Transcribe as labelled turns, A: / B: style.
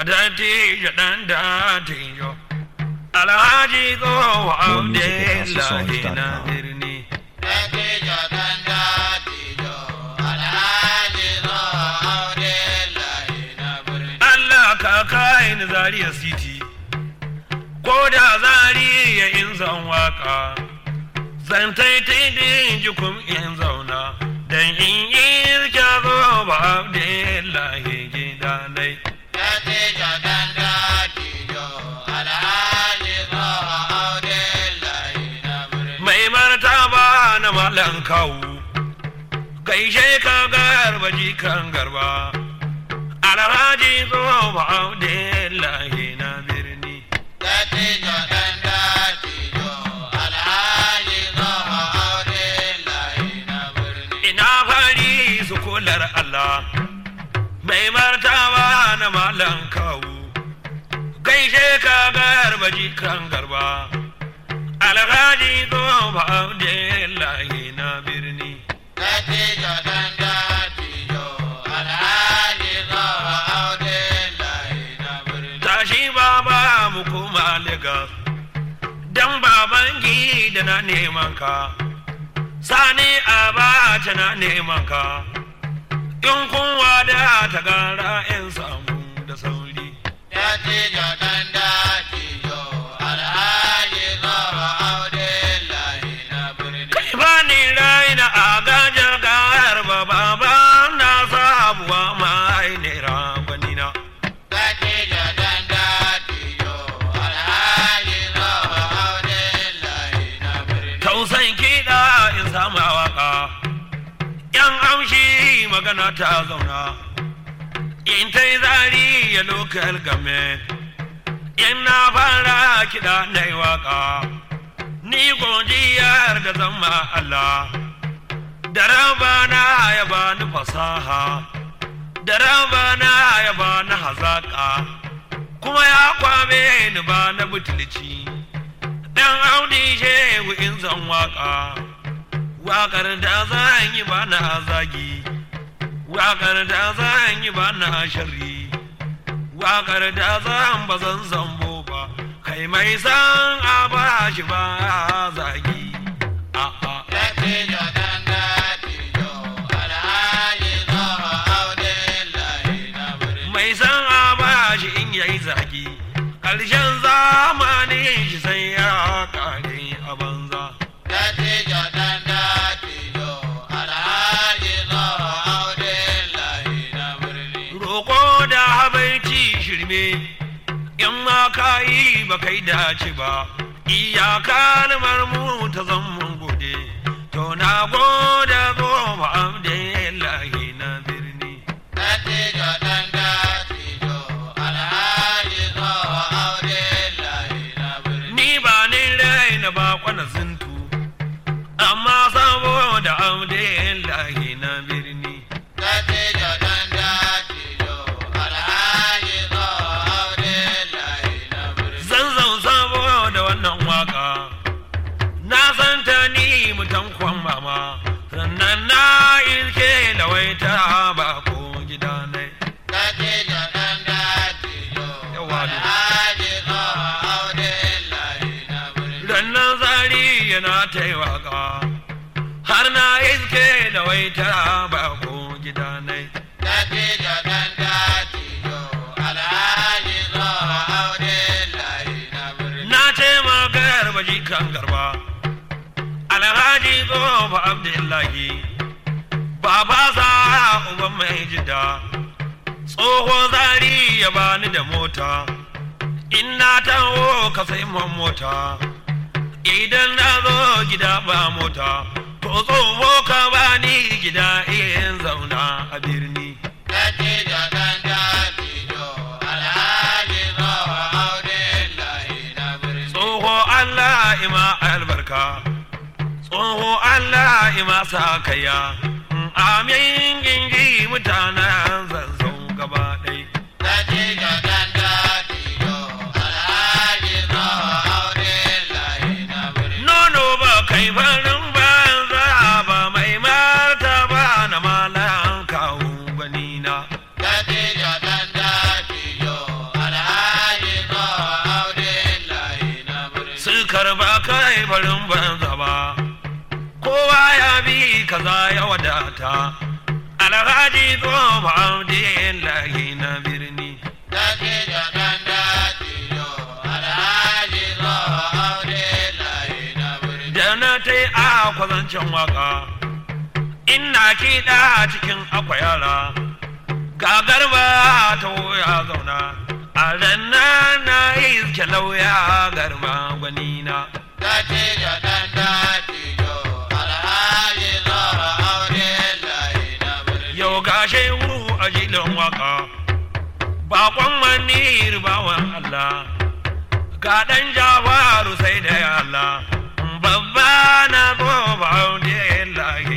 A: a dattijo ɗan dattijo alhaji tsoho abdullahi na birni.
B: Dattijo ɗan dattijo alhaji tsoho abdullahi na birni.
A: Allah ka kayan Zaria City ko da Zaria in zan waka zan taitaidin jikum in zauna dan in yi zo ba abdullahi gidanai.
B: Dattijo ɗan dattijo alhaji tsoho abdullahi na birni.
A: Mai martaba na malan kawu gaishe ka garba jikan garba alhaji tsoho abdullahi na birni.
B: Dattijo ɗan dattijo alhaji tsoho abdullahi na birni.
A: Ina fari su kular Allah mai martaba na malan kawu gaishe ka garba jikan garba alhaji tsoho abdullahi na birni.
B: Dattijo ɗan dattijo alhaji tsoho abdullahi na birni.
A: Tashi baba mu koma Legas dan baban gida na neman ka sani abacha na neman ka in kun wada ta gara in samu da sauri.
B: Dattijo ɗan dattijo alhaji tsoho abdullahi na birni.
A: Kai ba ni raina a gajar garba baba na sabuwa mai nera gwanina.
B: Dattijo ɗan dattijo alhaji tsoho abdullahi na birni.
A: Tausan kiɗa in sama waka yan amshi magana ta zauna in ta yi zari ya lokal game in na fara kiɗa na yi waka ni godiyar da zama Allah da rabana ya bani fasaha da rabana ya bani hazaka kuma ya kwame ni ba na butulci dan audi shehu in zan waka wakar da zan yi ba na zagi wakar da zan yi ba na sharri wakar da zan ba zan zambo ba kai mai san a ba shi ba zagi a'a.
B: Dattijo ɗan dattijo alhaji tsoho abdullahi na birni.
A: Mai san a ba shi in yayi zagi ƙarshen zamanin shi sai ya kare a banza.
B: Dattijo ɗan dattijo alhaji tsoho abdullahi na birni.
A: Roƙo da habaici shirme in ma ka yi ba kai dace ba iyaka kalmar mu ta zan mun gode to na gode goma abdullahi na birni.
B: Dattijo ɗan dattijo alhaji tsoho abdullahi na birni.
A: Ni ba ni raina ba kwana zintu amma saboda abdullahi na birni.
B: Dattijo ɗan dattijo alhaji tsoho abdullahi na birni.
A: Zanzan saboda wannan waka na santa ni mutan kwan mama sannan na ilke da waita ba ko gida ne.
B: Dattijo ɗan dattijo
A: Yawa ne.
B: alhaji tsoho abdullahi na birni.
A: Rannan zari yana ta yi waka har na ilke da waita ba ko gida ne.
B: Dattijo ɗan dattijo alhaji tsoho abdullahi na birni.
A: Na ce magar baji kan garba alhaji tsofa abdullahi baba sa uban mai jida tsoho zari ya bani da mota in na taho ka sai man mota idan na zo gida ba mota to tsoho ka bani gida in zauna a birni.
B: Dattijo ɗan dattijo alhaji tsoho abdullahi na birni.
A: Tsoho Allah ima albarka tsoho Allah ima sa kaya amin gingi mutanen zanzan gaba ɗai.
B: Dattijo ɗan dattijo alhaji tsoho abdullahi na birni.
A: Nono ba kai farin banza ba mai martaba na malan kawo gwanina.
B: Dattijo ɗan dattijo
A: farin banza ba kowa ya bi kaza ya wadata alhaji tsofa abdullahi na birni
B: Dattijo ɗan dattijo, Alhaji Tsoho Abdullahi na birni.
A: da na ta yi a kwazancin waka ina kiɗa cikin akwayara ga garba ta ya zauna a ranar na iske lauya garba gwanina
B: Dattijo ɗan dattijo, Alhaji Tsoho Abdullahi na birni.
A: yau gashe wuru a jilin waka bakon manir bawan Allah ga ɗan jawaru sai da Allah babba na boba da